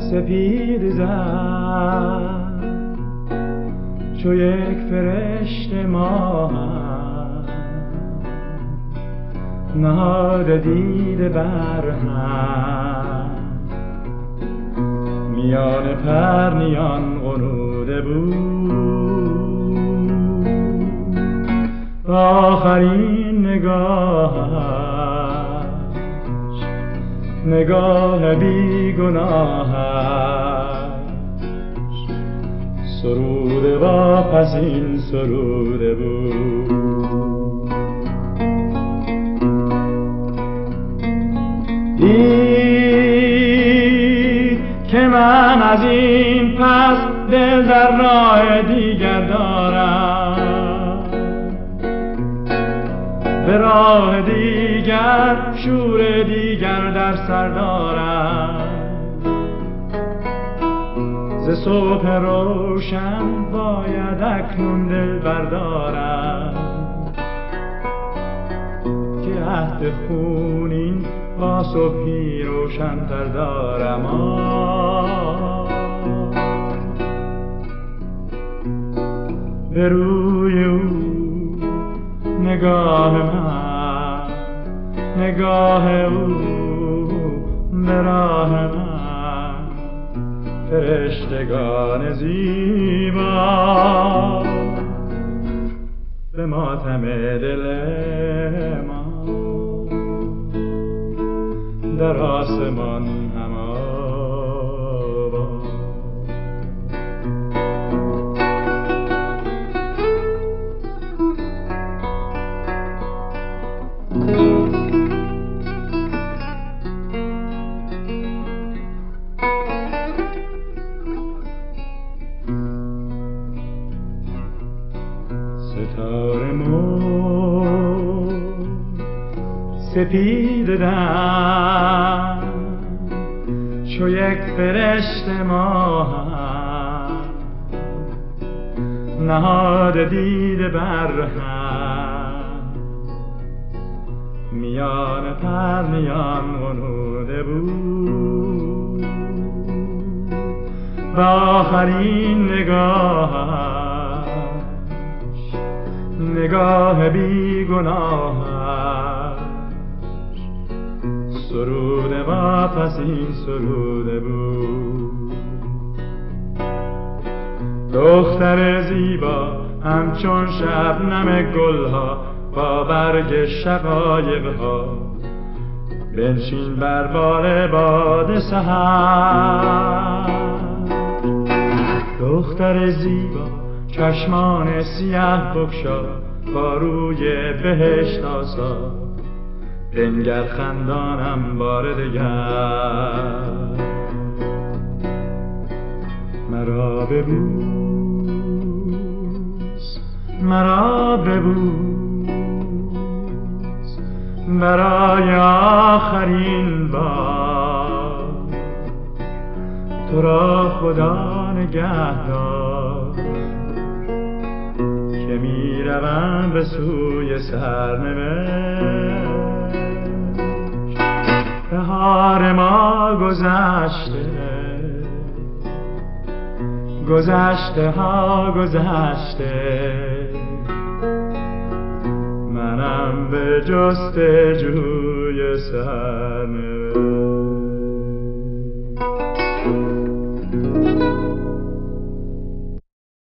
سپید زد چو یک فرشته ماه نهاده دیده بر هم میان پرنیان غنوده بود آخرین نگاه بی گناهش سروده و پس این سروده بود. دید که من از این پس دل در راه دیگر دارم، به راه دیگر شور دیگر در سر دارم. ز صبح روشن باید اکنون دل بردارم که عهد خونین با صبحی روشن تر دارم. به روی او نگاه من، نگاه او به راه من، فرشتگان زیبا به ماتم دل ما در آسمان همان ستاره مو سپید دم چو یک فرشته ماه نهاده دیده بر هم میان پرنیان غنوده بود و آخرین نگاه بی گناهش سروده و پس این سروده بود. دختر زیبا همچون شبنم گلها با برگ شقایقها بنشین بر بال باد سحر. دختر زیبا چشمان سیه بگشا با روی بهشت آسا بنگر خندانم بار دگر. مرا ببوس مرا ببوس برای آخرین بار، تو را خدا نگهدار که می روم به سوی سرنوشت. بهار ما گذشته، گذشته ها گذشته، منم به جستجوی سرنوشت.